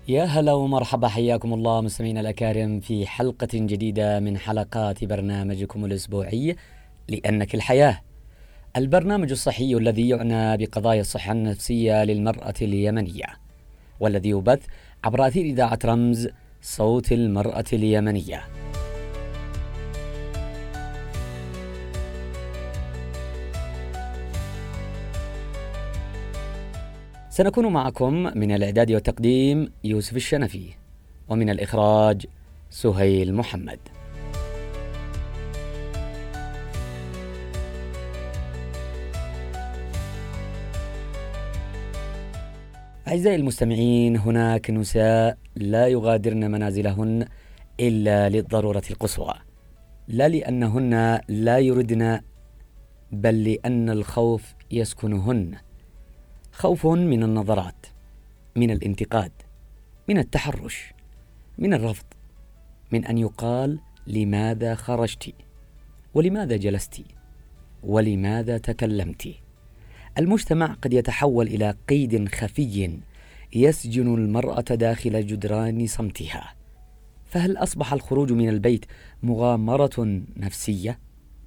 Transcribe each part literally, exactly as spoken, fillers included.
يا هلا ومرحبا، حياكم الله مستمعينا الأكارم في حلقة جديدة من حلقات برنامجكم الأسبوعي لأنك الحياة، البرنامج الصحي الذي يعنى بقضايا الصحة النفسية للمرأة اليمنية، والذي يبث عبر أثير إذاعة رمز صوت المرأة اليمنية. سنكون معكم من الإعداد والتقديم يوسف الشنفي، ومن الإخراج سهيل محمد. أعزائي المستمعين، هناك نساء لا يغادرن منازلهن إلا للضرورة القصوى، لا لأنهن لا يردن، بل لأن الخوف يسكنهن. خوف من النظرات، من الانتقاد، من التحرش، من الرفض، من أن يقال لماذا خرجت، ولماذا جلست، ولماذا تكلمت. المجتمع قد يتحول إلى قيد خفي يسجن المرأة داخل جدران صمتها. فهل أصبح الخروج من البيت مغامرة نفسية؟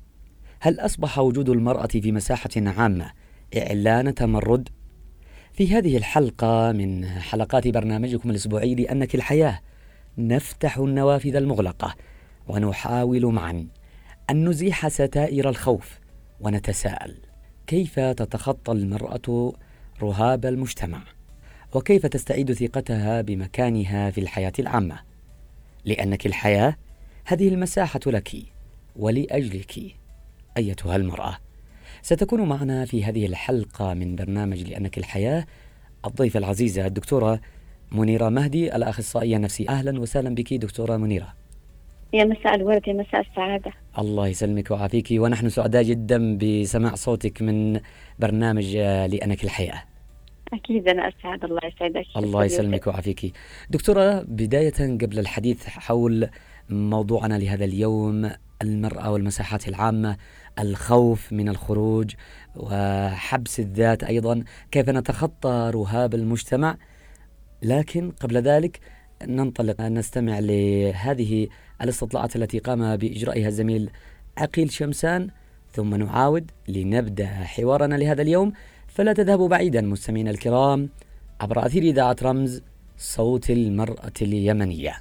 هل أصبح وجود المرأة في مساحة عامة إعلان تمرد؟ في هذه الحلقة من حلقات برنامجكم الأسبوعي لأنك الحياة نفتح النوافذ المغلقة ونحاول معا أن نزيح ستائر الخوف، ونتساءل: كيف تتخطى المرأة رهاب المجتمع؟ وكيف تستعيد ثقتها بمكانها في الحياة العامة؟ لأنك الحياة هذه المساحة لك ولأجلك أيتها المرأة. ستكون معنا في هذه الحلقة من برنامج لأنك الحياة الضيفة العزيزة الدكتورة منيرة مهدي، الأخصائية النفسية. أهلا وسهلا بك دكتورة منيرة. يا مساء الورد، يا مساء السعادة. الله يسلمك ويعافيك، ونحن سعداء جدا بسماع صوتك من برنامج لأنك الحياة. أكيد أنا أسعد، الله يسعدك. الله يسلمك ويعافيك دكتورة. بداية قبل الحديث حول موضوعنا لهذا اليوم، المرأة والمساحات العامة، الخوف من الخروج وحبس الذات، أيضا كيف نتخطى رهاب المجتمع. لكن قبل ذلك ننطلق نستمع لهذه الاستطلاعات التي قام بإجرائها الزميل عقيل شمسان، ثم نعاود لنبدأ حوارنا لهذا اليوم. فلا تذهبوا بعيدا مستمعينا الكرام عبر أثير إذاعة رمز صوت المرأة اليمنية.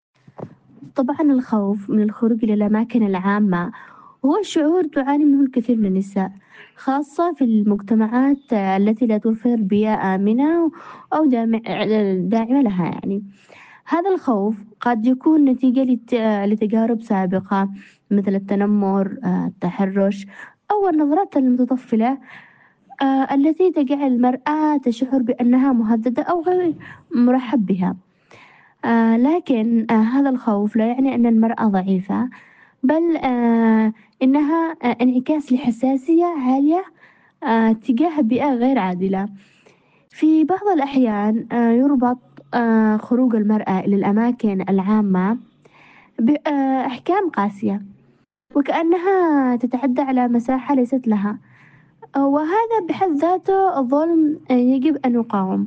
طبعا الخوف من الخروج إلى الأماكن العامة هو شعور تعاني منه الكثير من النساء، خاصة في المجتمعات التي لا توفر بيئة آمنة أو داعمة لها. يعني هذا الخوف قد يكون نتيجة لتجارب سابقة مثل التنمر، التحرش، أو النظرات المتطفلة التي تجعل المرأة تشعر بأنها مهددة أو غير مرحب بها. آه لكن آه هذا الخوف لا يعني أن المرأة ضعيفة، بل آه إنها آه انعكاس لحساسية عالية آه تجاه بيئة غير عادلة. في بعض الأحيان آه يربط آه خروج المرأة إلى الأماكن العامة بأحكام قاسية، وكأنها تتعدى على مساحة ليست لها، آه وهذا بحد ذاته ظلم آه يجب أن يقاوم.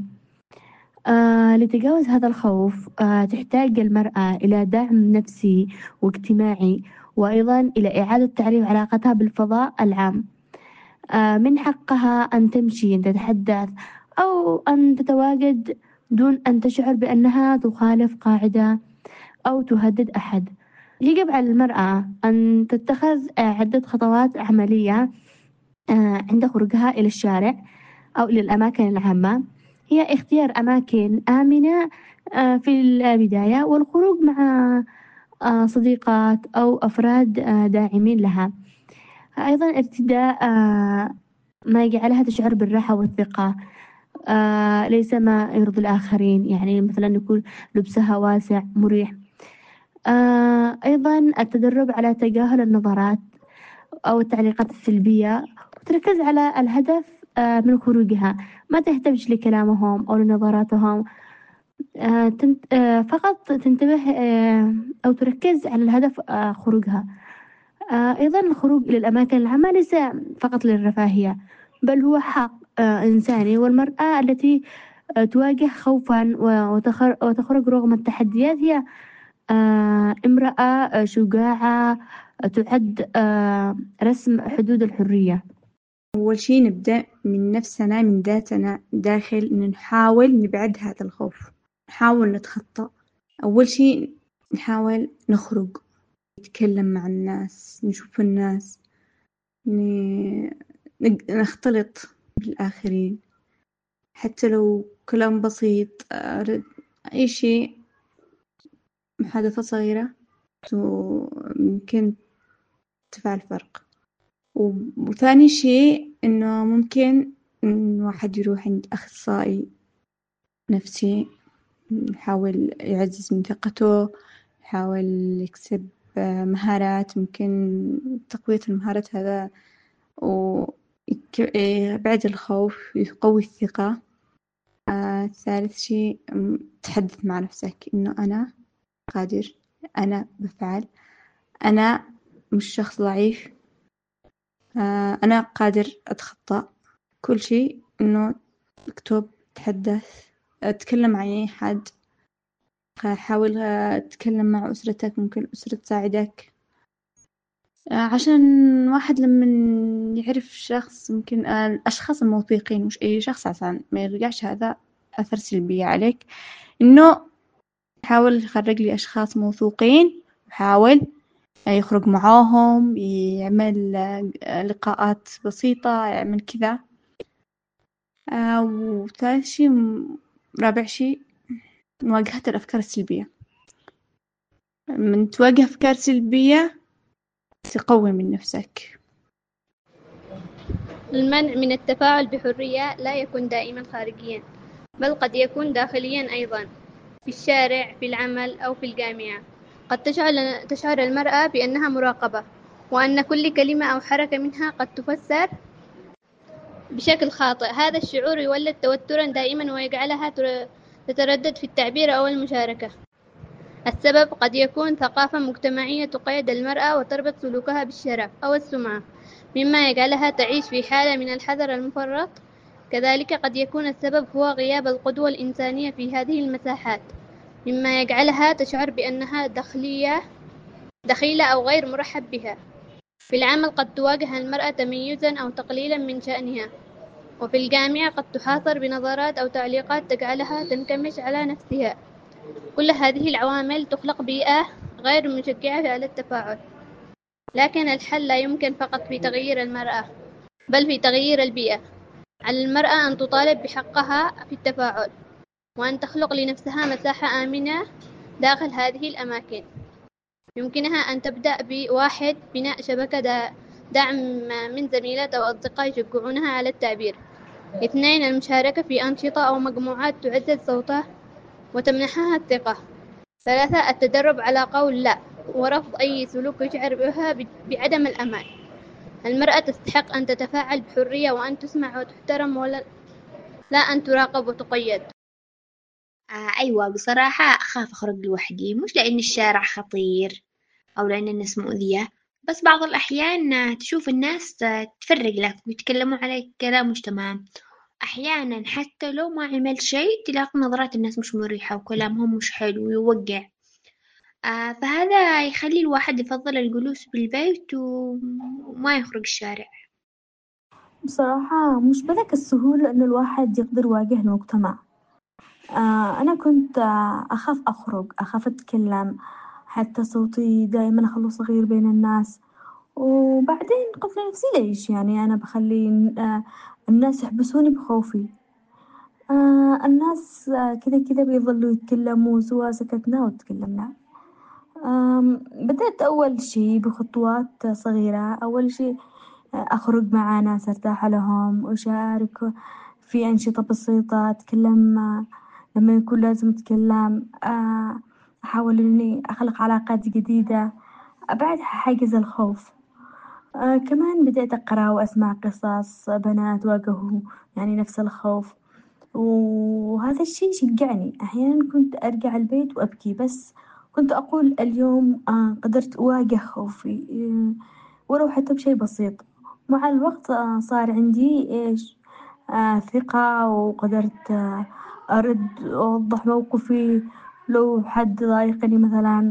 آه لتجاوز هذا الخوف آه تحتاج المرأة إلى دعم نفسي واجتماعي، وأيضا إلى إعادة تعريف علاقتها بالفضاء العام. آه من حقها أن تمشي، أن تتحدث، أو أن تتواجد دون أن تشعر بأنها تخالف قاعدة أو تهدد أحد. يجب على المرأة أن تتخذ آه عدة خطوات عملية آه عند خروجها إلى الشارع أو إلى الأماكن العامة. هي اختيار أماكن آمنة في البداية، والخروج مع صديقات أو أفراد داعمين لها. أيضا ارتداء ما يجعلها تشعر بالراحة والثقة، ليس ما يرضي الآخرين، يعني مثلا يكون لبسها واسع مريح. أيضا التدرب على تجاهل النظرات أو التعليقات السلبية، وتركز على الهدف من خروجها، ما تهتمش لكلامهم أو لنظراتهم، فقط تنتبه أو تركز على الهدف خروجها. أيضا الخروج إلى الأماكن العامة ليس فقط للرفاهية، بل هو حق إنساني، والمرأة التي آه، تواجه خوفا و- وتخر- وتخرج رغم التحديات هي آه، امرأة آه، شجاعة آه، تعد آه، رسم حدود الحرية. أول شي نبدأ من نفسنا، من ذاتنا داخل، إن نحاول نبعد هذا الخوف، نحاول نتخطى. أول شي نحاول نخرج، نتكلم مع الناس، نشوف الناس، ن- نق- نختلط بالآخرين، حتى لو كلام بسيط، آه، أي شيء، محادثة صغيرة تو- ممكن تفعل فرق. و- وثاني شيء إنه ممكن إن واحد يروح عند أخصائي نفسي، يحاول يعزز من ثقته، يحاول يكسب آه، مهارات، ممكن تقوية المهارات هذا، ويبعد الخوف، يقوي الثقة. آه، ثالث شيء م- تحدث مع نفسك إنه أنا قادر، أنا بفعل، أنا مش شخص ضعيف، آه، أنا قادر أتخطى كل شيء. إنه اكتب، تحدث، أتكلم مع أي حد، حاول أتكلم مع أسرتك، ممكن الأسرة تساعدك. آه، عشان واحد لما يعرف شخص، ممكن آه، الأشخاص الموثوقين، مش أي شخص، عشان ما يرجعش هذا أثر سلبي عليك. إنه يحاول يخرج لي أشخاص موثوقين، يحاول يخرج معاهم، يعمل آه، لقاءات بسيطة، يعمل كذا. آه، وثالث شي م- رابع شي مواجهة الأفكار السلبية. من تواجه أفكار سلبية تقوي من نفسك. المنع من التفاعل بحرية لا يكون دائما خارجيا، بل قد يكون داخليا أيضا، في الشارع، في العمل، أو في الجامعة. قد تشعر, تشعر المرأة بأنها مراقبة، وأن كل كلمة أو حركة منها قد تفسر بشكل خاطئ. هذا الشعور يولد توترا دائما ويجعلها تتردد في التعبير أو المشاركة. السبب قد يكون ثقافة مجتمعية تقيد المرأة وتربط سلوكها بالشرف أو السمعة، مما يجعلها تعيش في حالة من الحذر المفرط. كذلك قد يكون السبب هو غياب القدوة الإنسانية في هذه المساحات، مما يجعلها تشعر بأنها دخلية دخيلة أو غير مرحب بها. في العمل قد تواجه المرأة تميزا أو تقليلا من شأنها، وفي الجامعة قد تحاصر بنظرات أو تعليقات تجعلها تنكمش على نفسها. كل هذه العوامل تخلق بيئة غير مشجعة على التفاعل. لكن الحل لا يمكن فقط في تغيير المرأة، بل في تغيير البيئة. على المرأة أن تطالب بحقها في التفاعل، وأن تخلق لنفسها مساحة آمنة داخل هذه الأماكن. يمكنها أن تبدأ بواحد بناء شبكة دعم من زميلات أو أصدقاء يشجعونها على التعبير. اثنين، المشاركة في أنشطة أو مجموعات تعزز صوتها وتمنحها الثقة. ثلاثة، التدرب على قول لا ورفض أي سلوك يشعر بها بعدم الأمان. المرأة تستحق أن تتفاعل بحرية وأن تسمع وتحترم، ولا لا أن تراقب وتقيد. آه أيوة، بصراحة أخاف أخرج لوحدي، مش لأن الشارع خطير أو لأن الناس مؤذية، بس بعض الأحيان آه، تشوف الناس آه، تفرق لك ويتكلموا عليك كلام مش تمام. أحيانا حتى لو ما عملت شيء تلاقي نظرات الناس مش مريحة وكلامهم مش حلو ويوقع. آه فهذا يخلي الواحد يفضل الجلوس بالبيت وما يخرج الشارع. بصراحة مش بذاك السهولة إنه الواحد يقدر يواجه المجتمع. آه أنا كنت آه أخاف أخرج، أخاف أتكلم، حتى صوتي دائما أخليه صغير بين الناس. وبعدين قلت لنفسي ليش يعني أنا بخلي آه الناس يحبسوني بخوفي. آه الناس آه كذا كذا بيظلوا يتكلموا سواء سكتنا وتكلمنا. آم، بدأت أول شي بخطوات صغيرة. أول شي أخرج مع ناس أرتاح لهم، وأشارك في أنشطة بسيطة، أتكلم لما يكون لازم أتكلم. آه، أحاول إني أخلق علاقات جديدة، أبعد حاجز الخوف. آه، كمان بدأت أقرأ وأسمع قصص بنات واجهوا يعني نفس الخوف، وهذا الشي شجعني. أحيانا كنت أرجع البيت وأبكي، بس كنت أقول اليوم آه، قدرت أواجه خوفي، آه، ولو حتى بشي بسيط. مع الوقت آه، صار عندي إيش آه ثقة، وقدرت آه أرد أوضح موقفي لو حد ضايقني مثلا.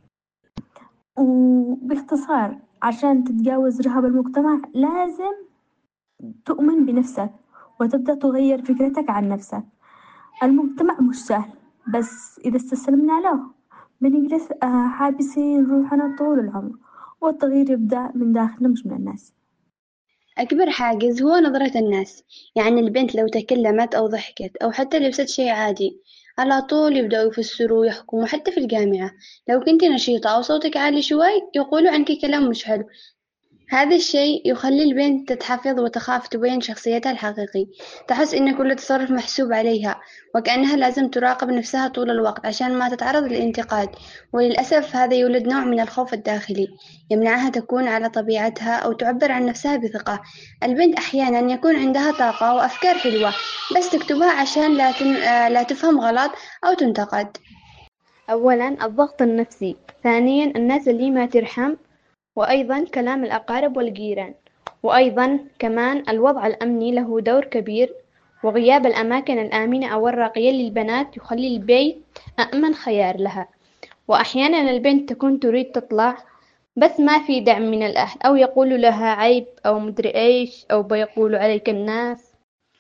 وباختصار عشان تتجاوز رهاب المجتمع لازم تؤمن بنفسك وتبدأ تغير فكرتك عن نفسك. المجتمع مش سهل، بس إذا استسلمنا له بنجلس آه، حابسين روحنا طول العمر، والتغيير يبدأ من داخلنا مش من الناس. أكبر حاجز هو نظرة الناس، يعني البنت لو تكلمت أو ضحكت أو حتى لبست شيء عادي على طول يبدأوا يفسروا ويحكموا. حتى في الجامعة لو كنت نشيطة أو صوتك عالي شوي يقولوا عنك كلام مش حلو. هذا الشيء يخلي البنت تتحفظ وتخاف تبين شخصيتها الحقيقي، تحس إن كل تصرف محسوب عليها وكأنها لازم تراقب نفسها طول الوقت عشان ما تتعرض للانتقاد. وللأسف هذا يولد نوع من الخوف الداخلي يمنعها تكون على طبيعتها أو تعبر عن نفسها بثقة. البنت أحيانا يكون عندها طاقة وأفكار حلوة بس تكتبها عشان لا, تن... لا تفهم غلط أو تنتقد. أولا الضغط النفسي، ثانيا الناس اللي ما ترحم، وأيضا كلام الأقارب والجيران، وأيضا كمان الوضع الأمني له دور كبير، وغياب الأماكن الآمنة أو الراقية للبنات يخلي البيت أأمن خيار لها. وأحيانا البنت تكون تريد تطلع بس ما في دعم من الأهل، أو يقولوا لها عيب أو مدري إيش، أو بيقولوا عليك الناس.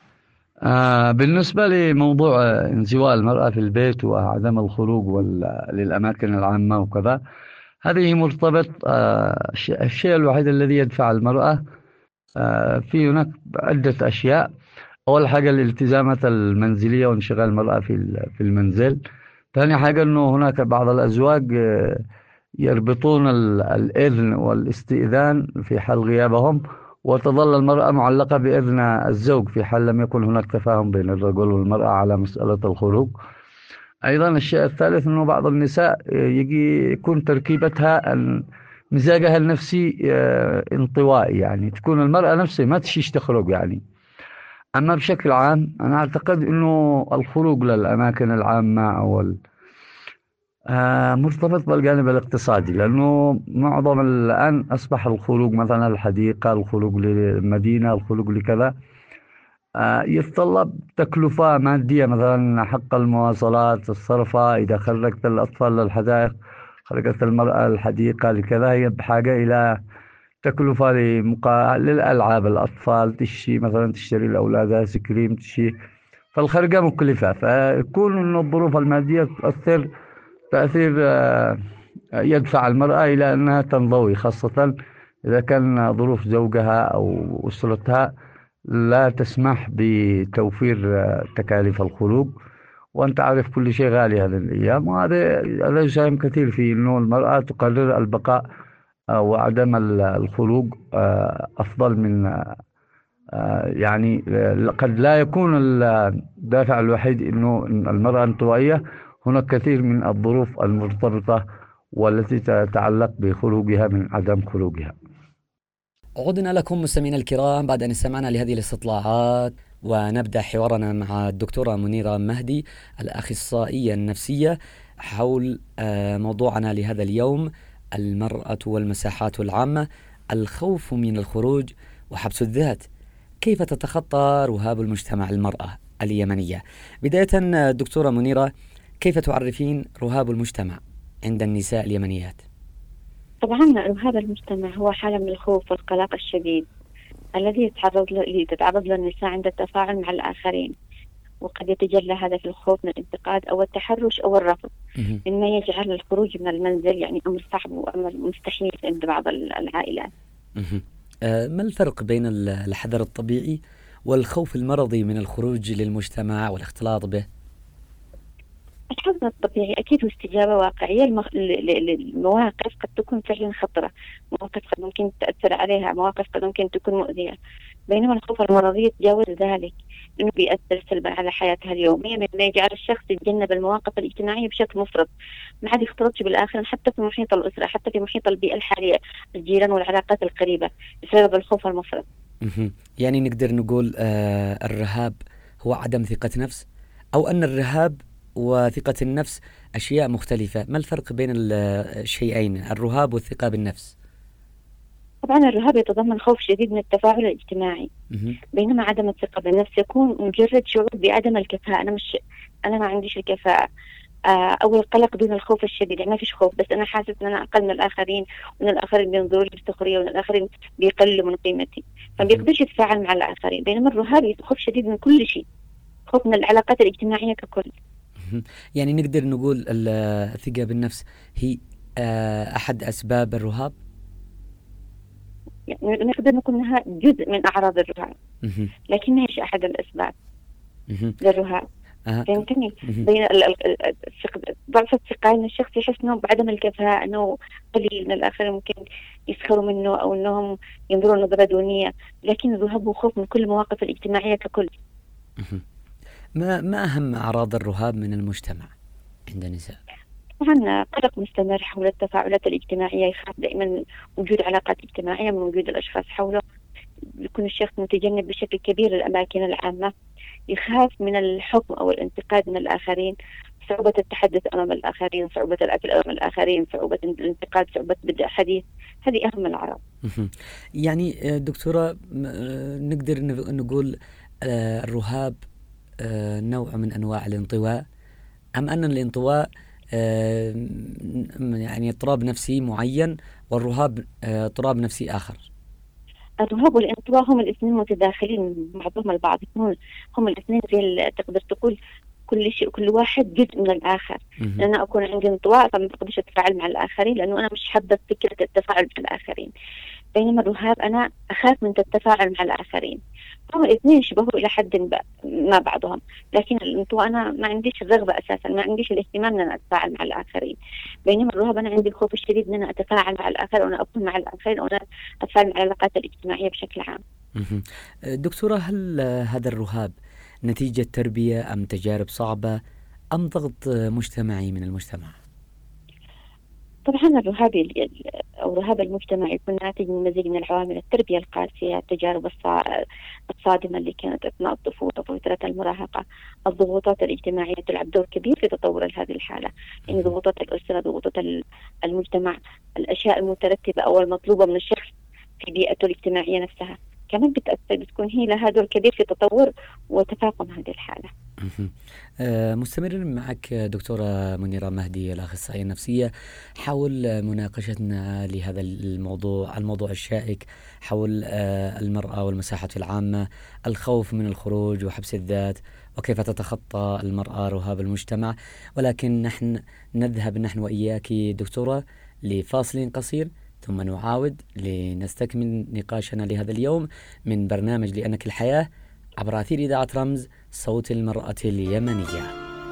آه بالنسبة لموضوع انزواء المرأة في البيت وعدم الخروج للأماكن العامة وكذا، هذه مرتبط آه الشيء الوحيد الذي يدفع المرأة آه في هناك عدة أشياء. أول حاجة الالتزامات المنزلية وانشغال المرأة في في المنزل. ثاني حاجة أنه هناك بعض الأزواج آه يربطون الإذن والاستئذان في حال غيابهم، وتظل المرأة معلقة بإذن الزوج في حال لم يكن هناك تفاهم بين الرجل والمرأة على مسألة الخروج. أيضا الشيء الثالث أنه بعض النساء يجي يكون تركيبتها مزاجها النفسي انطوائي، يعني تكون المرأة نفسها ما تشيش تخرج يعني. أما بشكل عام أنا أعتقد أنه الخروج للأماكن العامة أو آه مرتبط بالجانب الاقتصادي، لأنه معظم الآن أصبح الخروج مثلا الحديقة، الخروج للمدينة، الخروج لكذا آه يتطلب تكلفة مادية، مثلا حق المواصلات، الصرفة، إذا خرجت الأطفال للحدائق، خرجت المرأة الحديقة لكذا، هي بحاجة إلى تكلفة لمقا... للألعاب الأطفال، تشي مثلا تشتري الأولاد آيس كريم، تشي، فالخرجة مكلفة. فيكون إنه الظروف المادية تؤثر تأثير يدفع المرأة إلى أنها تنضوي، خاصة إذا كان ظروف زوجها أو أسرتها لا تسمح بتوفير تكاليف الخروج. وأنت عارف كل شيء غالي هذه الأيام، وهذا هذا يساهم كثير في أنه المرأة تقرر البقاء وعدم الخروج أفضل من يعني قد لا يكون الدافع الوحيد أنه المرأة انطوائية. هناك كثير من الظروف المرتبطة والتي تتعلق بخروجها من عدم خروجها. عدنا لكم مستمعينا الكرام بعد أن استمعنا لهذه الاستطلاعات، ونبدأ حوارنا مع الدكتورة منيرة مهدي الأخصائية النفسية حول موضوعنا لهذا اليوم: المرأة والمساحات العامة، الخوف من الخروج وحبس الذات، كيف تتخطى رهاب المجتمع المرأة اليمنية. بداية دكتورة منيرة، كيف تعرفين رهاب المجتمع عند النساء اليمنيات؟ طبعا رهاب المجتمع هو حالة من الخوف والقلق الشديد الذي يتعرض له تتعرض له النساء عند التفاعل مع الآخرين، وقد يتجلى هذا في الخوف من الانتقاد أو التحرش أو الرفض، مما يجعل الخروج من المنزل يعني أمر صعب وأمر مستحيل عند بعض العائلات. آه ما الفرق بين الحذر الطبيعي والخوف المرضي من الخروج للمجتمع والاختلاط به؟ الحذر الطبيعي أكيد هو استجابة واقعية للمواقف قد تكون فعلا خطرة، مواقف قد ممكن تأثر عليها، مواقف قد ممكن تكون مؤذية. بينما الخوف المرضي يتجاوز ذلك، إنه بيأثر سلبا على حياتها اليومية، مما يجعل الشخص يتجنب المواقف الاجتماعية بشكل مفرط، ما حد يختلطش بالآخرين حتى في محيط الأسرة، حتى في محيط البيئة الحالية، الجيران والعلاقات القريبة، بسبب الخوف المفرط. يعني نقدر نقول آه الرهاب هو عدم ثقة نفس، أو أن الرهاب وثقة النفس أشياء مختلفة. ما الفرق بين الشيئين، الرهاب والثقة بالنفس؟ طبعا الرهاب يتضمن خوف شديد من التفاعل الاجتماعي، مهم. بينما عدم الثقة بالنفس يكون مجرد شعور بعدم الكفاءة. أنا مش أنا ما عنديش الكفاءة، آه، أو القلق دون الخوف الشديد، يعني ما فيش خوف بس أنا حاسس إن أنا أقل من الآخرين، وإن الآخرين بينظروا لي بسخرية، وإن الآخرين بيقللوا من قيمتي، فما بيقدرش يتفاعل مع الآخرين. بينما الرهاب خوف شديد من كل شيء، خوف من العلاقات الاجتماعية ككل. مهم. يعني نقدر نقول الثقة بالنفس هي آه، أحد أسباب الرهاب؟ يعني نقدر نقول إنها جزء من أعراض الرهاب، مهم. لكن ما هيش أحد الأسباب مهم. للرهاب. آه. فهمتني؟ مهم. بين ال- ال- ال- الثقة- ضعف الثقة إن الشخص يحس إنه بعدم الكفاءة، إنه قليل، إن الآخرين ممكن يسخروا منه أو إنهم ينظروا نظرة دونية. لكن الرهاب هو خوف من كل المواقف الاجتماعية ككل. مهم. ما ما أهم أعراض الرهاب من المجتمع عند النساء؟ طبعا قلق مستمر حول التفاعلات الاجتماعية، يخاف دائما من وجود علاقات اجتماعية، من وجود الأشخاص حوله، يكون الشخص متجنب بشكل كبير الأماكن العامة، يخاف من الحكم أو الانتقاد من الآخرين، صعوبة التحدث أمام الآخرين، صعوبة الأكل أمام الآخرين، صعوبة الانتقاد، صعوبة بدء حديث. هذه أهم الأعراض. مهم. يعني آه، دكتورة م- آه، نقدر نف- نقول آه، الرهاب آه، نوع من أنواع الانطواء، أم أن الانطواء آه، م- يعني اضطراب نفسي معين، والرهاب آه، اضطراب نفسي آخر؟ الرهاب والانطواء هم الاثنين متداخلين بعضهم البعض، هم هم الاثنين زي ال- تقدر تقول كل شيء، كل واحد جزء من الآخر. مهم. أنا أكون عندي انطواء فما بقدرش أتفاعل مع الآخرين، لأنه أنا مش حابة فكرة التفاعل مع الآخرين. بينما الرهاب أنا أخاف من التفاعل مع الآخرين. هم الاثنين يشبهوا إلى حد ب- ما بعضهم، لكن الانطواء أنا ما عنديش الرغبة أساسا، ما عنديش الاهتمام أن أنا أتفاعل مع الآخرين. بينما الرهاب أنا عندي الخوف الشديد أن أنا أتفاعل مع الآخر، وأنا أكون مع الآخرين، وأنا أتفاعل مع العلاقات الاجتماعية بشكل عام. مهم. آه، دكتورة، هل آه، هذا الرهاب نتيجة تربية أم تجارب صعبة أم ضغط آه، مجتمعي من المجتمع؟ طبعا الرهاب ال- ال- أو الرهاب المجتمعي يكون ناتج من مزيج من العوامل: التربية القاسية، التجارب الصا- الصادمة اللي كانت أثناء الطفولة وفترة المراهقة، الضغوطات الاجتماعية تلعب دور كبير في تطور هذه الحالة، يعني ضغوطات الأسرة، ضغوطات ال- المجتمع، الأشياء المترتبة أو المطلوبة من الشخص في بيئته الاجتماعية نفسها كمان بتأثر، بتكون هي لها دور كبير في تطور وتفاقم هذه الحالة. مهم. آه، مستمرين معك آه، دكتورة منيرة مهدي، الأخصائية النفسية، حول آه، مناقشتنا لهذا الموضوع الموضوع الشائك حول آه، المرأة والمساحة العامة، الخوف من الخروج وحبس الذات، وكيف تتخطى المرأة رهاب المجتمع. ولكن نحن نذهب نحن وإياك دكتورة لفاصل قصير، ثم نعاود لنستكمل نقاشنا لهذا اليوم من برنامج لأنك الحياة عبر أثير إذاعة رمز صوت المرأة اليمنية.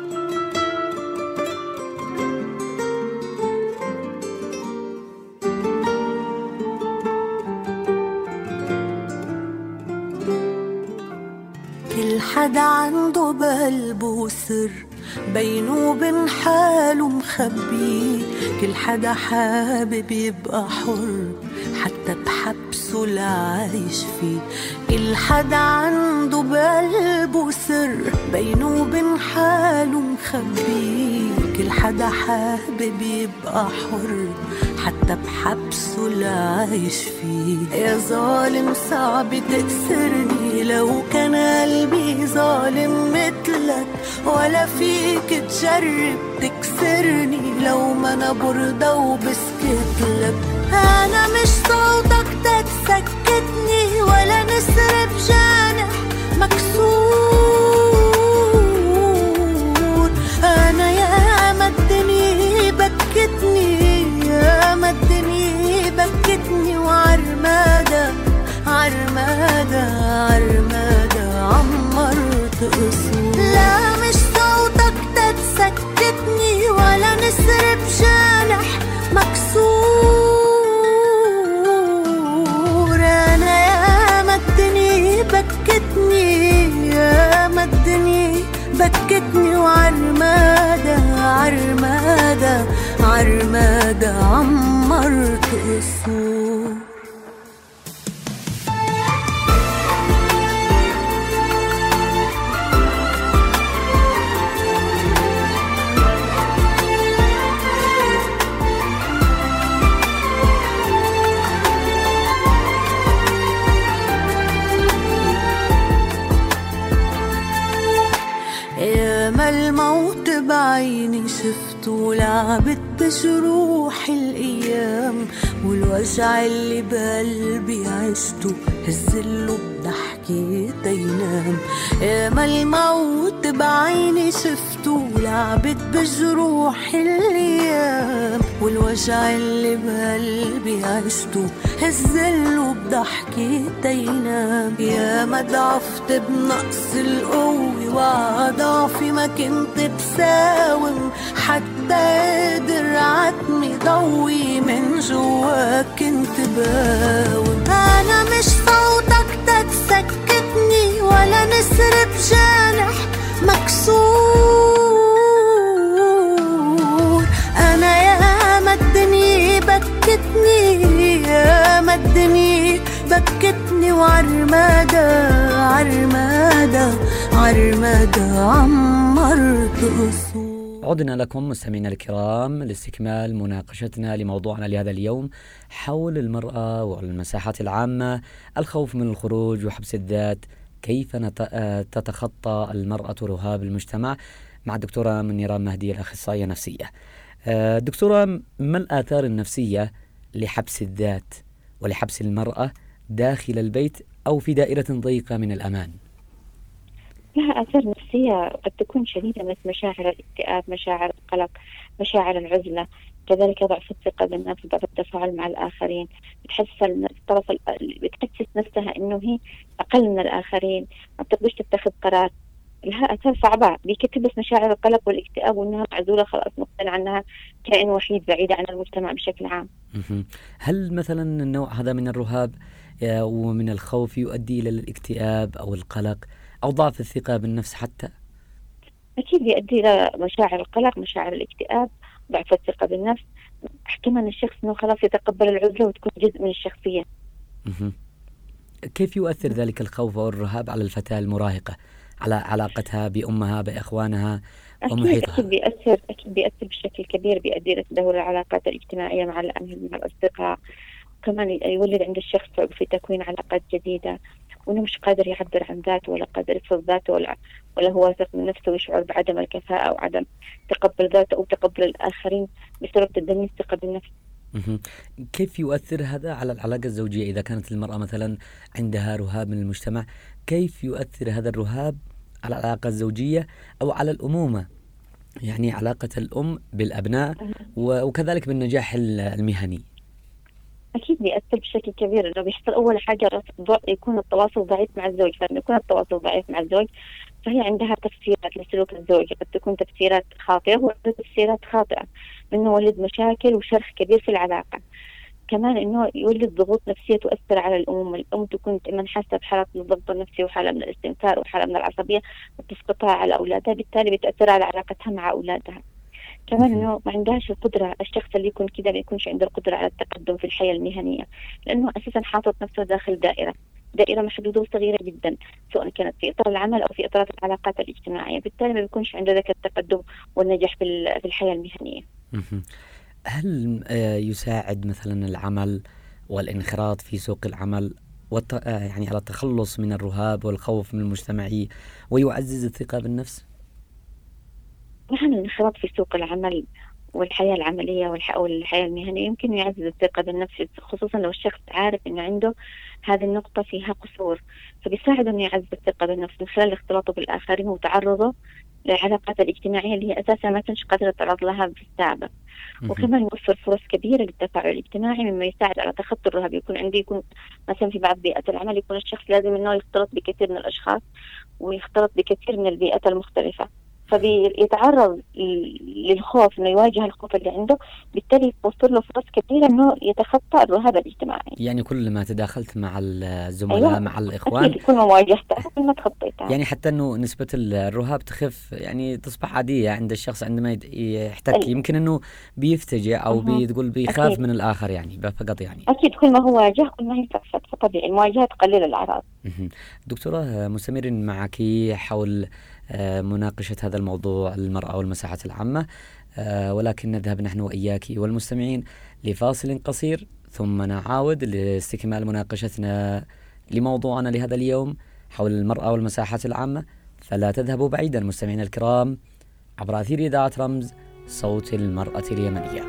كل حدا عنده قلب وسر بينه وبين حاله مخبيه، كل حدا حابب يبقى حر حتى بحبسه العايش فيه. كل حدا عنده بقلب وسر بينه وبين حاله مخبيه، كل حدا حابب يبقى حر حتى بحبسه العايش فيه. يا ظالم صعب تأسرني لو كان قلبي ظالم مثلك، ولا فيك تجرب تكسرني لو ما أنا برضى وبسكتلك. أنا مش صوتك تتسكتني ولا نسر بجانح مكسور. أنا يا ما الدنيا بكتني، يا ما الدنيا بكتني، وعرمادة عرمادة عرمادة عمرت قصور. لا مش صوتك تتسكتني ولا نسر بجانح مكسور. أنا يا ما الدنيا بكتني، يا ما الدنيا بكتني، وعرمادة عرمادة عرمادة عمرت قصور. ولعبت بجروح الأيام، والوجع اللي بقلبي عشته هزله بضحكي تينام. ياما الموت بعيني شفته ولعبت بجروح الأيام، والوجع اللي بقلبي عشته هزله بضحكي تينام. ياما ضعفت بنقص القوة وضعفي ما كنت بساوم، حتى قادر عتمي ضوي من جوا كنت باوم. أنا مش صوتك تتسكتني ولا نسر بجانح مكسور. أنا ياما الدنيا بكتني، ياما الدنيا بكتني، وعرمادة عرمادة عرمادة عمرت قصور. عدنا لكم مستمعينا الكرام لاستكمال مناقشتنا لموضوعنا لهذا اليوم حول المرأة والمساحات العامة، الخوف من الخروج وحبس الذات، كيف تتخطى المرأة رهاب المجتمع، مع الدكتورة منيرة مهدي الأخصائية النفسية. دكتورة، ما الآثار النفسية لحبس الذات ولحبس المرأة داخل البيت أو في دائرة ضيقة من الأمان؟ لها آثار نفسية قد تكون شديدة، مثل مشاعر الاكتئاب، مشاعر القلق، مشاعر العزلة، كذلك ضعف الثقة بالنفس، ضعف التفاعل مع الآخرين، بتحس الطرف بتحسس نفسها إنه هي أقل من الآخرين، ما بتقدرش تتخذ قرار. لها آثار صعبة، بيكتبس مشاعر القلق والاكتئاب وإنها معزولة خلاص، مقتنعة أنها كائن وحيد بعيدة عن المجتمع بشكل عام. هل مثلا النوع هذا من الرهاب ومن الخوف يؤدي إلى الاكتئاب أو القلق أو ضعف الثقة بالنفس حتى؟ أكيد يؤدي إلى مشاعر القلق، مشاعر الاكتئاب، ضعف الثقة بالنفس، احتمال الشخص إنه خلاص يتقبل العزلة وتكون جزء من الشخصية. كيف يؤثر ذلك الخوف والرهاب على الفتاة المراهقة، على علاقتها بأمها بإخوانها ومحيطها؟ أكيد بيأثر، أكيد بيأثر بشكل كبير، بيؤدي إلى تدهور العلاقات الاجتماعية مع الأهل مع الأصدقاء، وكمان يولد عند الشخص صعوبة في تكوين علاقات جديدة، وإنه مش قادر يعبر عن ذاته ولا قادر يفرض ذاته ولا, ولا هو واثق من نفسه، ويشعر بعدم الكفاءة أو عدم تقبل ذاته أو تقبل الآخرين بسبب تدني الثقة بالنفس. كيف يؤثر هذا على العلاقة الزوجية إذا كانت المرأة مثلا عندها رهاب من المجتمع؟ كيف يؤثر هذا الرهاب على العلاقة الزوجية أو على الأمومة، يعني علاقة الأم بالأبناء وكذلك بالنجاح المهني؟ أكيد بيأثر بشكل كبير، إنه بيحصل أول حاجة يكون التواصل ضعيف مع الزوج، فلما يكون التواصل ضعيف مع الزوج فهي عندها تفسيرات لسلوك الزوج، قد تكون تفسيرات خاطئة وعندها تفسيرات خاطئة، إنه يولد مشاكل وشرخ كبير في العلاقة. كمان إنه يولد ضغوط نفسية تؤثر على الأم، الأم تكون دائما حاسة بحالة من الضغط النفسي وحالة من الاستنكار وحالة من العصبية وتسقطها على أولادها، بالتالي بتأثر على علاقتها مع أولادها. كمان إنه ما عندهاش القدرة، الشخص اللي يكون كده ما يكونش عنده القدرة على التقدم في الحياة المهنية، لأنه أساسا حاطط نفسه داخل دائرة دائرة محدودة وصغيرة جدا، سواء كانت في إطار العمل أو في إطار العلاقات الاجتماعية، بالتالي ما بيكونش عنده ذاك التقدم والنجاح في الحياة المهنية. هل يساعد مثلا العمل والانخراط في سوق العمل والت... يعني على التخلص من الرهاب والخوف من المجتمعي ويعزز الثقة بالنفس؟ نحن الانخراط في سوق العمل والحياة العملية والحياة المهنية يمكن يعزز الثقة بالنفس، خصوصا لو الشخص عارف إنه عنده هذه النقطة فيها قصور، فبيساعد إنه يعزز الثقة بالنفس من خلال اختلاطه بالآخرين وتعرضه للعلاقات الاجتماعية اللي هي أساسا ما كانش قادر يتعرض لها في السابق. وكمان يوفر فرص كبيرة للتفاعل الاجتماعي مما يساعد على تخطي الرهاب. يكون عندي يكون مثلا في بعض بيئات العمل يكون الشخص لازم إنه يختلط بكثير من الأشخاص ويختلط بكثير من البيئات المختلفة، فبيتعرض للخوف إنه يواجه الخوف اللي عنده، بالتالي توفر له فرص كثيرة إنه يتخطى الرهاب الاجتماعي. يعني كل ما تداخلت مع الزملاء أيوة. مع الإخوان أكيد كل ما واجهتها كل ما تخطيتها، يعني حتى إنه نسبة الرهاب تخف، يعني تصبح عادية عند الشخص عندما يحتك. يمكن إنه بيفتجع أو بتقول بيخاف أكيد من الآخر يعني فقط. يعني أكيد كل ما هو واجه كل ما هي فتفت، فطبيعي المواجهة تقلل الأعراض. دكتورة، مستمرين معك حول مناقشة هذا الموضوع المرأة والمساحات العامة، ولكن نذهب نحن وإياك والمستمعين لفاصل قصير ثم نعاود لاستكمال مناقشتنا لموضوعنا لهذا اليوم حول المرأة والمساحات العامة. فلا تذهبوا بعيدا مستمعين الكرام عبر أثير إذاعة رمز صوت المرأة اليمنية.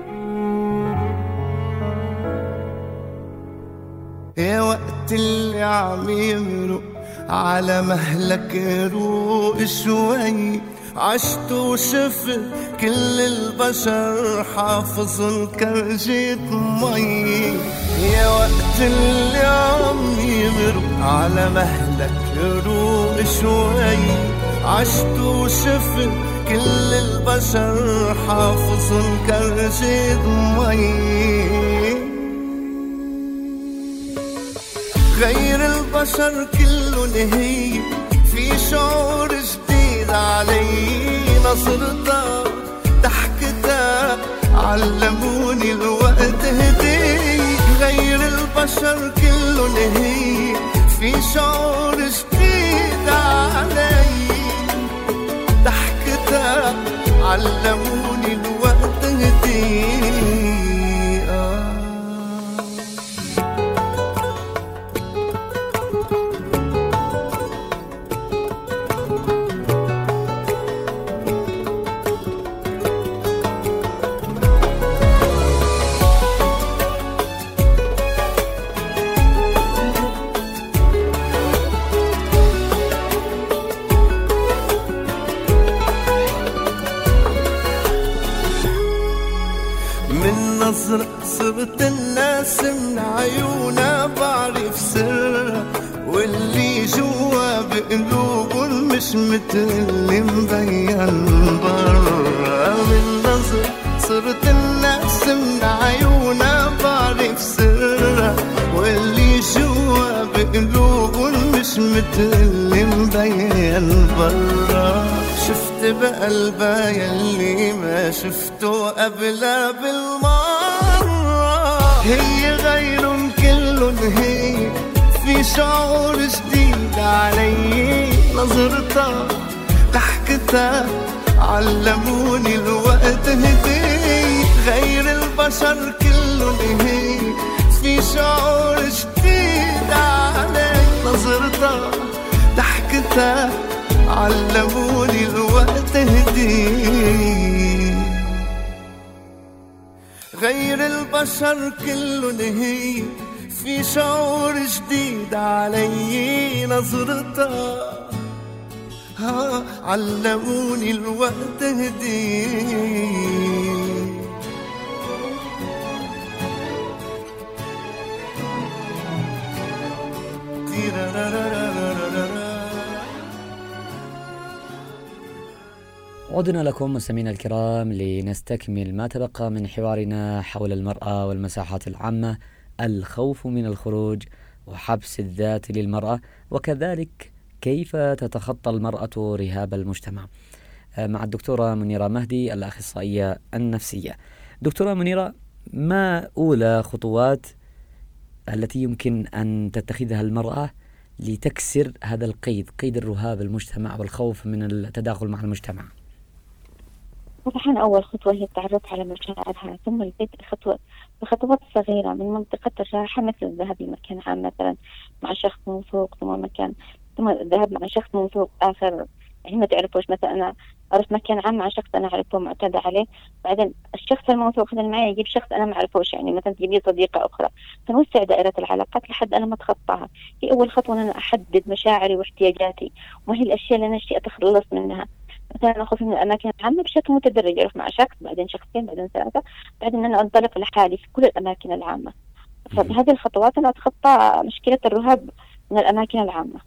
يا وقت اللي عم يمرق على مهلك روق شوي، عشت وشفت كل البشر حافظ كرجة مي. يا وقت اللي عم يمرق على مهلك روق شوي، عشت وشفت كل البشر حافظ كرجة مي. غير البشر كلهم هي في شعور جديد علي، نظرتها ضحكتها علموني الوقت هدي. غير البشر كلهم هي في شعور جديد علي، ضحكتها علموني الوقت هدي. صرت الناس من عيونا بعرف سرها، واللي جوا بقلوبهم مش متل اللي مبين برا. من نظر صرت الناس من عيونا بعرف سرها، واللي جوا بقلوبهم مش متل اللي مبين برا. شفت بقلبها يلي ما شفته قبلها بالمرة. هي غيرهم كلهم هي في شعور جديد علي، نظرتها ضحكتها علموني الوقت هدي. غير البشر كلهم هي في شعور جديد علي، نظرتها ضحكتها علموني الوقت هدي. غير البشر كلهم هي في شعور جديد علي، نظرتها علموني الوقت هدي. عدنا لكم مستمعينا الكرام لنستكمل ما تبقى من حوارنا حول المرأة والمساحات العامة، الخوف من الخروج وحبس الذات للمرأة، وكذلك كيف تتخطى المرأة رهاب المجتمع، مع الدكتورة منيرة مهدي الأخصائية النفسية. دكتورة منيرة، ما أولى خطوات التي يمكن أن تتخذها المرأة لتكسر هذا القيد، قيد الرهاب المجتمع والخوف من التداخل مع المجتمع؟ طبعا أول خطوة هي التعرف على مشاعرها، ثم البدء خطوة بخطوات صغيرة من منطقة الراحة، مثل الذهاب لمكان عام مثلا مع شخص موثوق، ثم مكان ثم الذهاب مع شخص موثوق آخر يعني ما تعرفوش. مثلا أنا أروح مكان عام مع شخص أنا أعرفه معتاد عليه، بعدين الشخص الموثوق اللي معي يجيب شخص أنا ما أعرفوش، يعني مثلا تجيب صديقة أخرى، فنوسع دائرة العلاقات لحد أنا ما أتخطاها. هي أول خطوة أن أنا أحدد مشاعري واحتياجاتي وما هي الأشياء اللي أنا أشتي أتخلص منها. مثلا أخذ من الأماكن العامة بشكل متدرج، أروح مع شخص بعدين شخصين بعدين ثلاثة، بعدين أنا أنطلق لحالي في كل الأماكن العامة. فبهذه الخطوات أنا أتخطى مشكلة الرهاب من الأماكن العامة.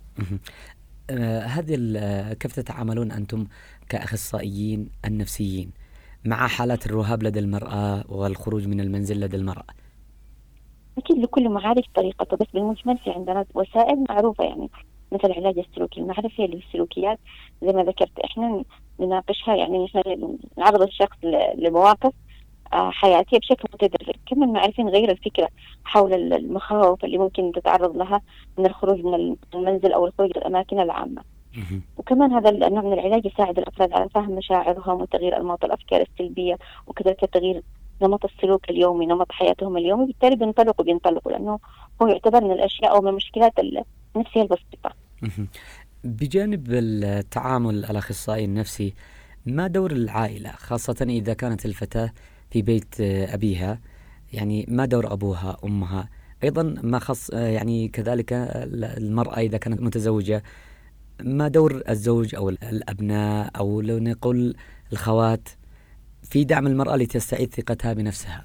هذه كيف تتعاملون أنتم كأخصائيين النفسيين مع حالات الرهاب لدى المرأة والخروج من المنزل لدى المرأة؟ أكيد لكل معالج طريقته، بس بالمجمل في عندنا وسائل معروفة، يعني مثل العلاج السلوكي المعرفي اللي هي السلوكيات زي ما ذكرت إحنا نناقشها، يعني إحنا نعرض الشخص لمواقف حياتية بشكل متدرج. كمان معرفين غير الفكرة حول المخاوف اللي ممكن تتعرض لها من الخروج من المنزل أو الخروج للأماكن العامة. وكمان هذا النوع من العلاج يساعد الأفراد على فهم مشاعرهم وتغيير أنماط الأفكار السلبية، وكذلك تغيير نمط السلوك اليومي، نمط حياتهم اليومي، بالتالي بينطلقوا بينطلقوا لأنه هو يعتبر من الأشياء أو من المشكلات النفسية البسيطة. بجانب التعامل الأخصائي النفسي، ما دور العائلة خاصة إذا كانت الفتاة في بيت أبيها؟ يعني ما دور أبوها أمها؟ أيضا ما خص يعني كذلك المرأة إذا كانت متزوجة، ما دور الزوج أو الأبناء أو لو نقول الخوات في دعم المرأة لتستعيد ثقتها بنفسها؟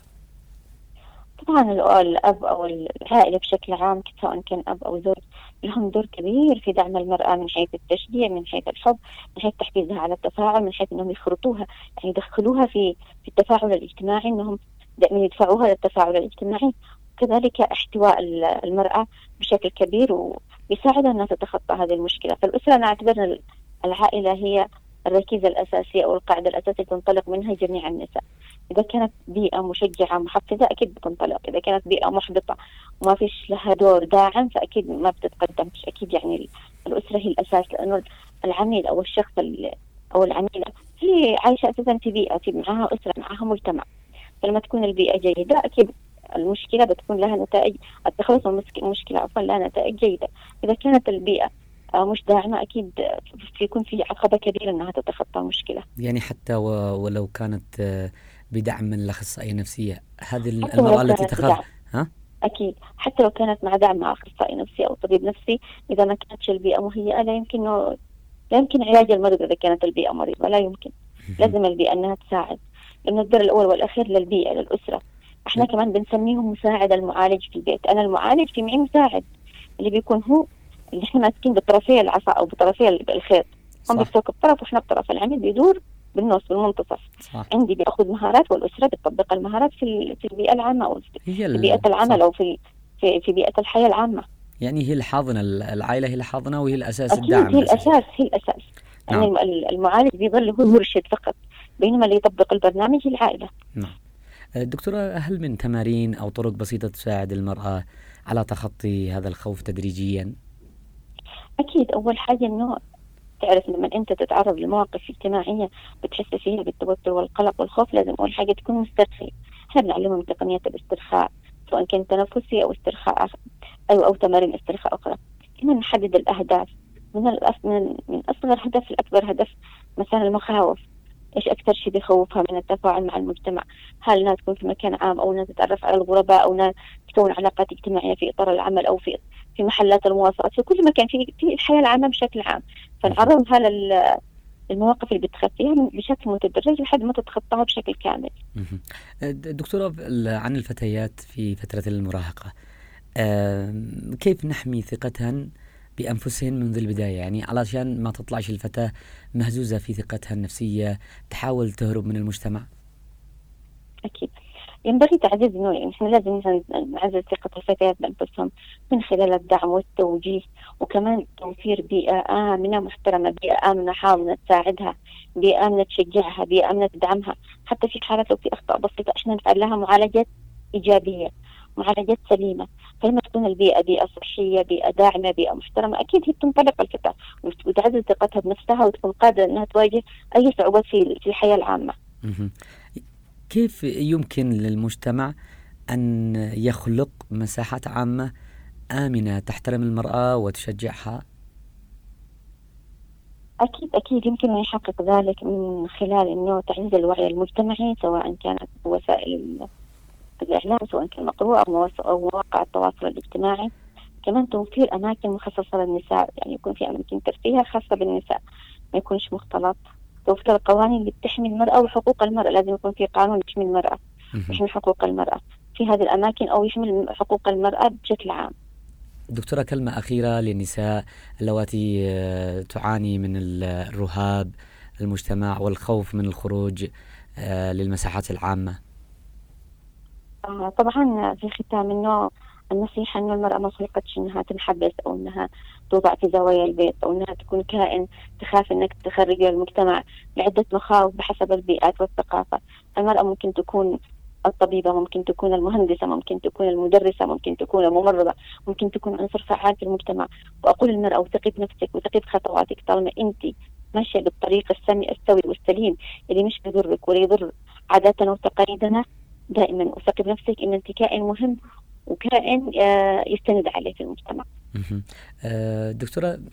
طبعا الأب أو العائلة بشكل عام سواء كان أب أو زوج لهم دور كبير في دعم المرأة من حيث التشجيع، من حيث الحب، من حيث تحفيزها على التفاعل، من حيث أنهم يخرطوها يعني يدخلوها في في التفاعل الاجتماعي، أنهم دائما يدفعوها للتفاعل الاجتماعي. كذلك احتواء المرأة بشكل كبير ويساعدها أنها تتخطى هذه المشكلة. فالأسرة أنا أعتبر العائلة هي الركيزة الأساسية أو القاعدة الأساسية تنطلق منها جميع النساء. إذا كانت بيئة مشجعة محفزة أكيد بتنطلق، إذا كانت بيئة محبطة وما فيش لها دور داعم فأكيد ما بتتقدم. أكيد يعني الأسرة هي الأساس، لأنه العميل أو الشخص أو العميلة هي عايشة أساسا في بيئة، في معها أسرة، معها مجتمع. فلما تكون البيئة جيدة أكيد المشكلة بتكون لها نتائج، التخلص من المشكلة عفوا لها نتائج جيدة. إذا كانت البيئة مش داعمة أكيد يكون في عقبة كبيرة أنها تتخطى المشكلة. يعني حتى ولو كانت بدعم من الأخصائية النفسية، هذه المرأة التي تخاف ها؟ أكيد حتى لو كانت مع دعم مع أخصائي نفسي أو طبيب نفسي، إذا ما كانتش البيئة مهيئة لا يمكن لا يمكن علاج المرض. إذا كانت البيئة مريضة لا يمكن، لازم البيئة أنها تساعد، لأن الدور الأول والأخير للبيئة للأسرة. إحنا كمان بنسميهم مساعد المعالج في البيت. أنا المعالج في معي مساعد اللي بيكون هو اللي إحنا ماسكين بطرفي العصا أو بطرفي الخيط، هم بيمسكوا بطرف وإحنا بطرف، العمل بيدور بالنص بالمنتصف. صح. عندي بيأخذ مهارات والأسرة بتطبق المهارات في في البيئة العامة أو في بيئة العمل. صح. أو في في في بيئة الحياة العامة. يعني هي الحاضنة، العائلة هي الحاضنة وهي الأساس. أكيد الدعم هي الأساس هي الأساس. نعم. يعني المعالج بيظل هو المرشد فقط، بينما اللي يطبق البرنامج هي العائلة. نعم. دكتورة، هل من تمارين أو طرق بسيطة تساعد المرأة على تخطي هذا الخوف تدريجيا؟ أكيد أول حاجة إنه تعرف لما أنت تتعرض لمواقف اجتماعية بتحس فيها بالتوتر والقلق والخوف، لازم أول حاجة تكون مسترخي. احنا بنعلمهم تقنية الاسترخاء سواء كان تنفسي أو استرخاء أو أو تمارين استرخاء أخرى. كمان نحدد الأهداف من الأص من من أصغر هدف لأكبر هدف. مثلا المخاوف، إيش أكثر شيء بيخوفها من التفاعل مع المجتمع؟ هل إنها تكون في مكان عام أو إنها تتعرف على الغرباء أو إنها تكون علاقات اجتماعية في إطار العمل أو في في محلات المواصلات، في كل مكان في في الحياة العامة بشكل عام. فنعرضها للمواقف اللي بتخفيها بشكل متدرج لحد ما تتخطاها بشكل كامل. دكتورة، عن الفتيات في فترة المراهقة، كيف نحمي ثقتهن بأنفسهن منذ البداية، يعني علشان ما تطلعش الفتاة مهزوزة في ثقتها النفسية تحاول تهرب من المجتمع؟ أكيد ينبغي تعزيز إنه يعني إحنا لازم نعزز ثقة الفتيات بأنفسهم من خلال الدعم والتوجيه، وكمان توفير بيئة آمنة محترمة، بيئة آمنة حاولنا تساعدها، بيئة آمنة تشجعها، بيئة آمنة تدعمها. حتى في حالات لو في أخطاء بسيطة إحنا نفعل لها معالجات إيجابية، معالجات سليمة. فلما تكون البيئة بيئة صحية، بيئة داعمة، بيئة محترمة، أكيد هي تنطلق الفتاة وتعزز ثقتها بنفسها وتكون قادرة أنها تواجه أي صعوبات في في الحياة العامة. كيف يمكن للمجتمع أن يخلق مساحات عامة آمنة تحترم المرأة وتشجعها؟ أكيد أكيد يمكن أن يحقق ذلك من خلال أنه تعزيز الوعي المجتمعي، سواء كانت وسائل الإعلام سواء كان مقروء أو مواقع التواصل الاجتماعي. كمان توفير أماكن مخصصة للنساء، يعني يكون في أماكن ترفيه خاصة بالنساء ما يكونش مختلط. توفير القوانين اللي بتحمي المرأة وحقوق المرأة، لازم يكون في قانون يحمي المرأة يحمي حقوق المرأة في هذه الأماكن أو يحمي حقوق المرأة بشكل عام. دكتورة، كلمة أخيرة للنساء اللواتي تعاني من الرهاب المجتمع والخوف من الخروج للمساحات العامة. آه طبعا في ختام إنه النصيحة إنه المرأة ما خلقتش إنها تنحبس أو إنها توضع في زوايا البيت أو إنها تكون كائن تخاف إنك تخرج المجتمع لعدة مخاوف بحسب البيئات والثقافة. المرأة ممكن تكون الطبيبة، ممكن تكون المهندسة، ممكن تكون المدرسة، ممكن تكون الممرضة، ممكن تكون عنصر فعال في المجتمع. وأقول للمرأة وثقي بنفسك وثقي بخطواتك طالما أنت ماشية بالطريق السمي السوي والسليم اللي مش بيضرك ولا يضر عاداتنا وتقاليدنا. دائما وثقي بنفسك إن أنت كائن مهم وكائن يستند عليه في المجتمع. دكتورة،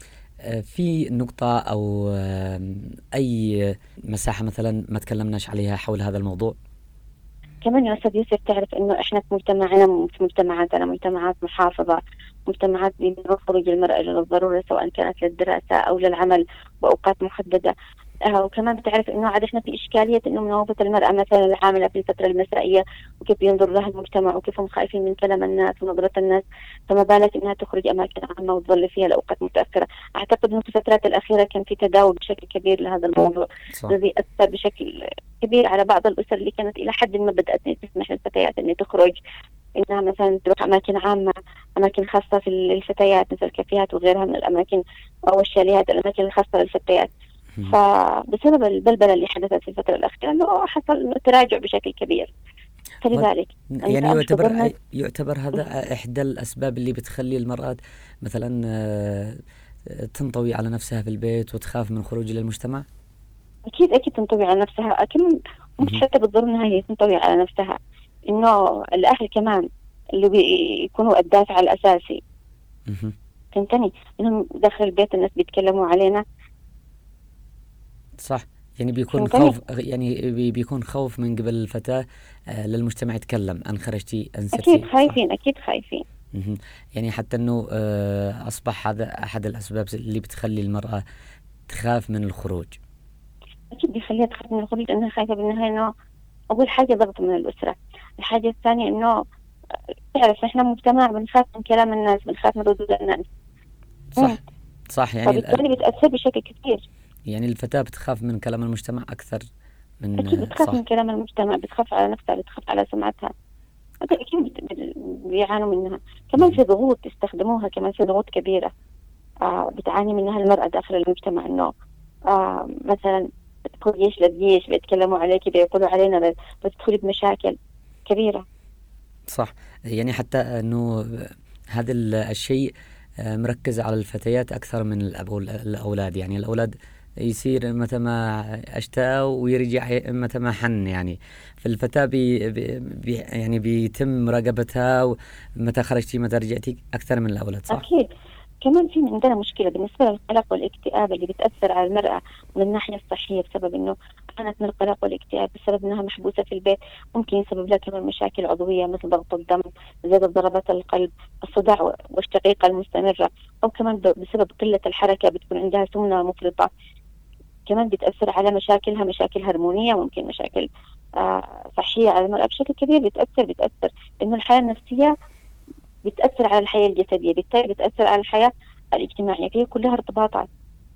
في نقطة أو أي مساحة مثلا ما تكلمناش عليها حول هذا الموضوع؟ كمان يا أستاذ يوسف تعرف إنه إحنا في مجتمعنا في مجتمعاتنا مجتمعات محافظة، مجتمعات بيمنعوا خروج المرأة للضرورة سواء كانت للدراسة أو للعمل بأوقات محددة. آه وكمان بتعرف إنه عاد إحنا في إشكالية إنه مناوبة المرأة مثلا العاملة في الفترة المسائية وكيف ينظر لها المجتمع وكيف هم خايفين من كلام الناس ونظرة الناس، فما بالك إنها تخرج أماكن عامة وتظل فيها لأوقات متأخرة. أعتقد إنه في الفترات الأخيرة كان في تداول بشكل كبير لهذا الموضوع الذي أثر بشكل كبير على بعض الأسر اللي كانت إلى حد ما بدأت تسمح للفتيات إن تخرج، إنها مثلا تروح أماكن عامة، أماكن خاصة في الفتيات مثل الكافيهات وغيرها من الأماكن أو الشاليهات، الأماكن الخاصة للفتيات. فبسبب البلبلة اللي حدثت في الفترة الأخيرة إنه حصل تراجع بشكل كبير، فلذلك يعني يعتبر يعتبر هذا إحدى الأسباب اللي بتخلي المرأة مثلا تنطوي على نفسها في البيت وتخاف من خروج للمجتمع. أكيد أكيد تنطوي على نفسها، أكيد مش حتى بالضرورة إنها هي تنطوي على نفسها، إنه الأهل كمان اللي بيكونوا الدافع الأساسي. فهمتني؟ إنهم داخل البيت الناس بيتكلموا علينا. صح، يعني بيكون خوف، يعني بيكون خوف من قبل الفتاة للمجتمع يتكلم أن خرجتي أن سرتي. أكيد خايفين، أكيد خايفين. يعني حتى أنه أصبح هذا أحد الأسباب اللي بتخلي المرأة تخاف من الخروج. أكيد بيخليها تخاف من الخروج لأنها خايفة بالنهاية إنه أول حاجة ضغط من الأسرة، الحاجة الثانية إنه تعرف إحنا مجتمع بنخاف من كلام الناس، بنخاف من ردود الناس. صح مم. صح، يعني فبالتالي بتأثر بشكل كثير. يعني الفتاة بتخاف من كلام المجتمع أكثر من أكيد بتخاف صح. من كلام المجتمع، بتخاف على نفسها، بتخاف على سمعتها، هذا أكيد بيعانوا منها. كمان في ضغوط يستخدموها، كمان في ضغوط كبيرة آه بتعاني منها المرأة داخل المجتمع، إنه آه مثلا بتدخل جيش للجيش، بيتكلموا عليك، بيقولوا علينا، بتدخل بمشاكل كبيرة. صح، يعني حتى أنه هذا الشيء مركز على الفتيات أكثر من الأولاد، يعني الأولاد يصير متى ما اشتاء ويرجع متى ما حن، يعني في الفتاة بي بي يعني بيتم مراقبتها متى خرجتي متى رجعتي أكثر من الأولاد. صح؟ أكيد. كمان في عندنا مشكلة بالنسبة للقلق والاكتئاب اللي بتأثر على المرأة من الناحية الصحية، بسبب إنه كانت من القلق والاكتئاب بسبب إنها محبوسة في البيت، ممكن يسبب لها كمان مشاكل عضوية مثل ضغط الدم، زيادة ضربات القلب، الصداع والشقيقة المستمرة، أو كمان بسبب قلة الحركة بتكون عندها سمنة مفرطة. كمان بتأثر على مشاكلها، مشاكل هرمونية، ممكن مشاكل آه صحية على المرأة بشكل كبير. بتأثر بتأثر إنه الحياة النفسية بتأثر على الحياة الجسدية، بالتالي بتأثر على الحياة الاجتماعية، هي كلها ارتباطات.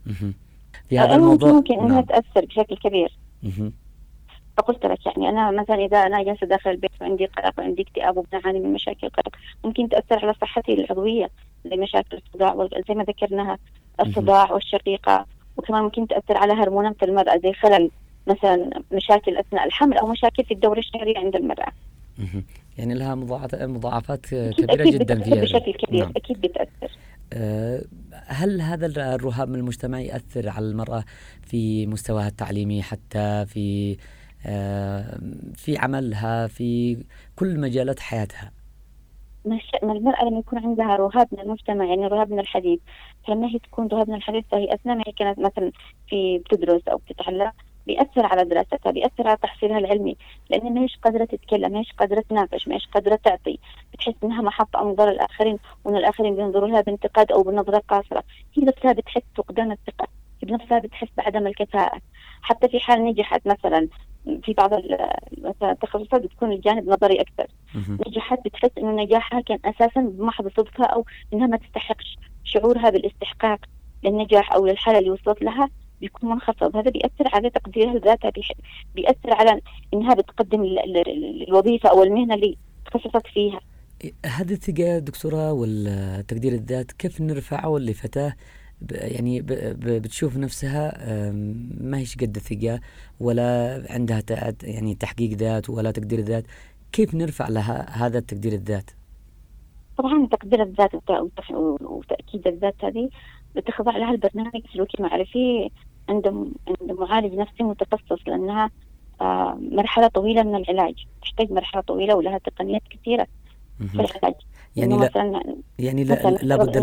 في هذا الموضوع ممكن إنها نعم. تأثر بشكل كبير. مه. فقلت لك يعني أنا مثلا إذا أنا جالسة داخل البيت وعندي قلق وعندي اكتئاب وبنعاني من مشاكل قلق، ممكن تأثر على صحتي العضوية زي مشاكل الصداع زي ما ذكرناها، الصداع والشقيقة، وكمان ممكن تأثر على هرمونات المرأة زي خلل مثلا مشاكل أثناء الحمل أو مشاكل في الدورة الشهرية عند المرأة. مه. يعني لها مضاعفات كبيرة أكيد جدا فيها بشكل كبير. نعم. أكيد بتأثر. أه هل هذا الرهاب من المجتمع يأثر على المرأة في مستواها التعليمي، حتى في أه في عملها، في كل مجالات حياتها؟ ما المرأة لما يكون عندها رهاب من المجتمع، يعني رهاب من الحديث، فلما هي تكون رهاب من الحديث فهي أثناء ما هي كانت مثلا في بتدرس أو بتتعلم بيأثر على دراستها، بيأثر على تحصيلها العلمي، لأن ما هيش قادرة تتكلم، ما هيش قادرة تناقش، ما هيش قادرة تعطي، بتحس إنها محط أنظار الآخرين، وإن الآخرين بينظروا لها بانتقاد أو بنظرة قاصرة. هي نفسها بتحس فقدان الثقة، هي بنفسها بتحس بعدم الكفاءة. حتى في حال نجحت مثلا في بعض التخصصات بتكون الجانب نظري أكثر، نجحت بتحس إنه نجاحها كان أساسا بمحض صدقها، أو إنها ما تستحقش، شعورها بالاستحقاق للنجاح أو للحالة اللي وصلت لها بيكون منخفض. هذا بيأثر على تقديرها لذاتها، بيأثر على إنها بتقدم الوظيفة أو المهنة اللي تخصصت فيها. هذه الثقة دكتورة والتقدير الذات كيف نرفعه لفتاة يعني بتشوف نفسها ما هيش قد الثقة ولا عندها يعني تحقيق ذات ولا تقدير ذات، كيف نرفع لها هذا التقدير الذات؟ طبعا تقدير الذات وتأكيد الذات هذه بتخضع لها البرنامج سلوكي معرفي عند عند معالج نفسي متخصص، لأنها مرحلة طويلة من العلاج، تحتاج مرحلة طويلة ولها تقنيات كثيرة في العلاج. يعني لا يعني لا لابد لها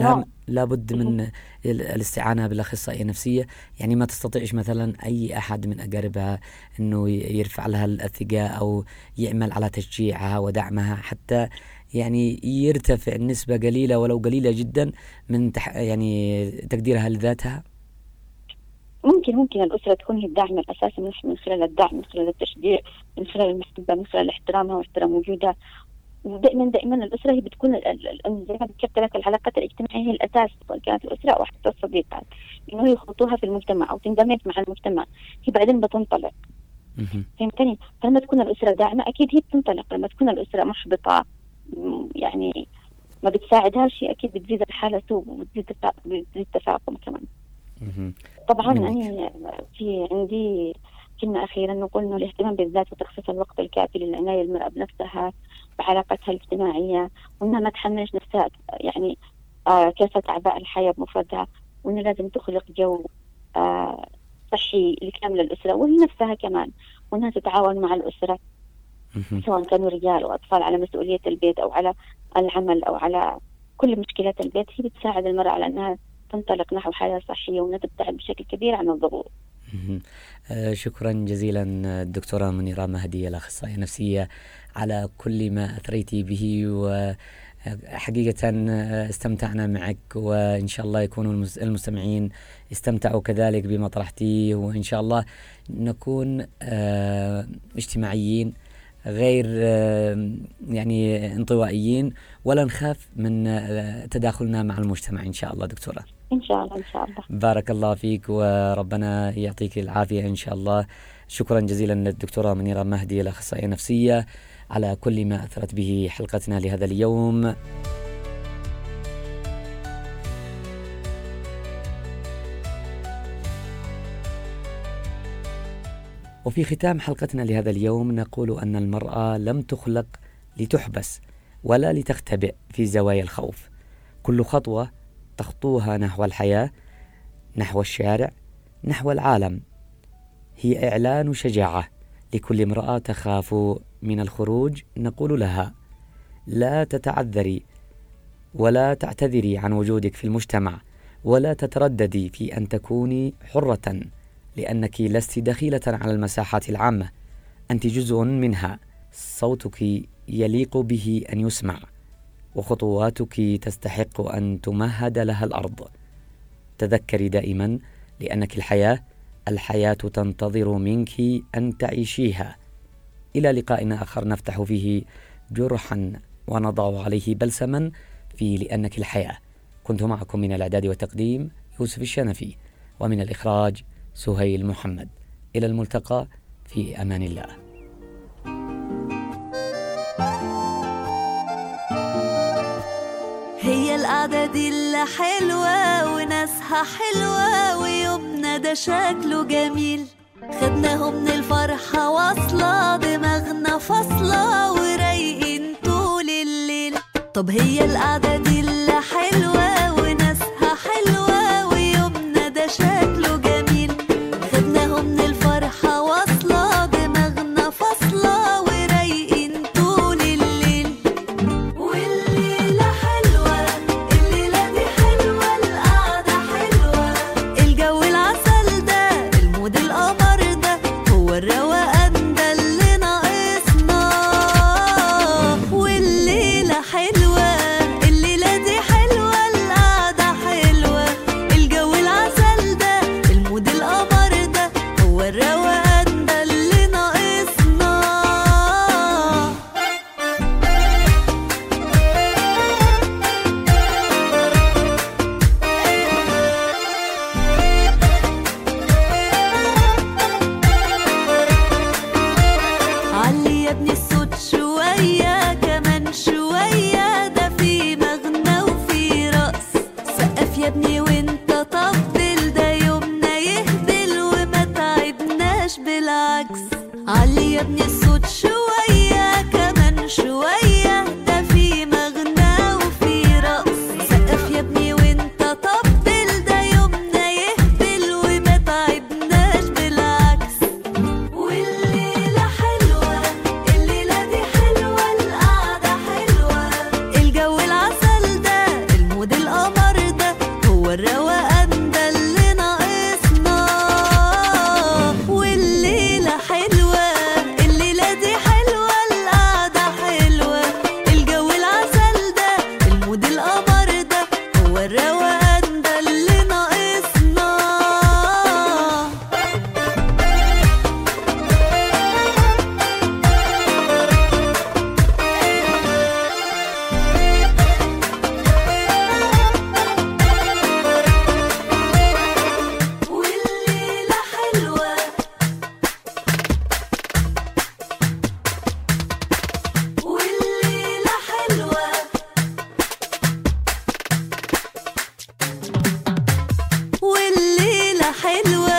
لابد من الاستعانة بالأخصائية النفسية، يعني ما تستطيعش مثلا أي أحد من أقاربها أنه يرفع لها الثقة أو يعمل على تشجيعها ودعمها حتى يعني يرتفع النسبة قليلة ولو قليلة جدا من تح يعني تقديرها لذاتها؟ ممكن ممكن الأسرة تكون هي الداعم الأساسي من خلال الدعم، من خلال التشجيع، من خلال المحبة، من خلال احترامها واحترام وجودها. ودائما دائما الأسرة هي بتكون الأم، زي ما ذكرت لك العلاقات الاجتماعية هي الأساس، سواء كانت الأسرة أو حتى الصديقات، إنه يخوضوها في المجتمع أو تندمج مع المجتمع، هي بعدين بتنطلق. فهمتني؟ فلما تكون الأسرة داعمة أكيد هي بتنطلق. لما تكون الأسرة محبطة يعني ما بتساعدها شيء، أكيد بتزيد الحالة سوء وبتزيد التفاقم كمان. طبعا أنا في عندي كلمة أخيرة نقول إنه الاهتمام بالذات وتخصيص الوقت الكافي للعناية المرأة بنفسها بعلاقتها الاجتماعية، وإنها ما تحملش نفسها يعني آه كافة أعباء الحياة بمفردها، وإنه لازم تخلق جو آه صحي لكامل الأسرة وهي نفسها كمان، وإنها تتعاون مع الأسرة سواء كانوا رجال أو أطفال على مسؤولية البيت أو على العمل أو على كل مشكلات البيت. هي بتساعد المرأة على أنها تنطلق نحو حياة صحية وأنها تبتعد بشكل كبير عن الضغوط. آه شكرا جزيلا الدكتورة منيرة مهدي الأخصائية النفسية على كل ما أثريتي به، وحقيقة استمتعنا معك، وإن شاء الله يكونوا المستمعين استمتعوا كذلك بما طرحتيه، وإن شاء الله نكون آه اجتماعيين غير آه يعني انطوائيين، ولا نخاف من آه تداخلنا مع المجتمع إن شاء الله. دكتورة إن شاء الله إن شاء الله. بارك الله فيك وربنا يعطيك العافية إن شاء الله. شكرا جزيلا للدكتورة منيرة مهدي الأخصائية النفسية على كل ما أثرت به حلقتنا لهذا اليوم. وفي ختام حلقتنا لهذا اليوم نقول أن المرأة لم تخلق لتحبس ولا لتختبئ في زوايا الخوف. كل خطوة تخطوها نحو الحياة، نحو الشارع، نحو العالم، هي إعلان شجاعة لكل امرأة تخاف من الخروج. نقول لها لا تتعذري ولا تعتذري عن وجودك في المجتمع، ولا تترددي في أن تكوني حرة، لأنك لست دخيلة على المساحات العامة، أنت جزء منها، صوتك يليق به أن يسمع، وخطواتك تستحق أن تمهد لها الأرض. تذكري دائما لأنك الحياة الحياة تنتظر منك أن تعيشيها. إلى لقاء آخر نفتح فيه جرحا ونضع عليه بلسما في لأنك الحياة. كنت معكم من الإعداد والتقديم يوسف الشنفي، ومن الإخراج سهيل محمد. إلى الملتقى في أمان الله. هي القعدة دي اللي حلوة وناسها حلوة ويومنا ده شكله جميل، خدناهم من الفرحة واصلة دماغنا فاصلة ورايقين طول الليل. طب هي القعدة دي اللي حلوة وناسها حلوة ويومنا ده شكله جميل، خدناهم من الفرحة واصلة دماغنا فاصلة ورايقين طول الليل. والليلة حلوة الليلة دي حلوة القعدة حلوة، الجو العسل ده المود القمر ده هو الروقان ده اللي ناقصنا. والليلة حلوة الليلة دي حلوة حلوة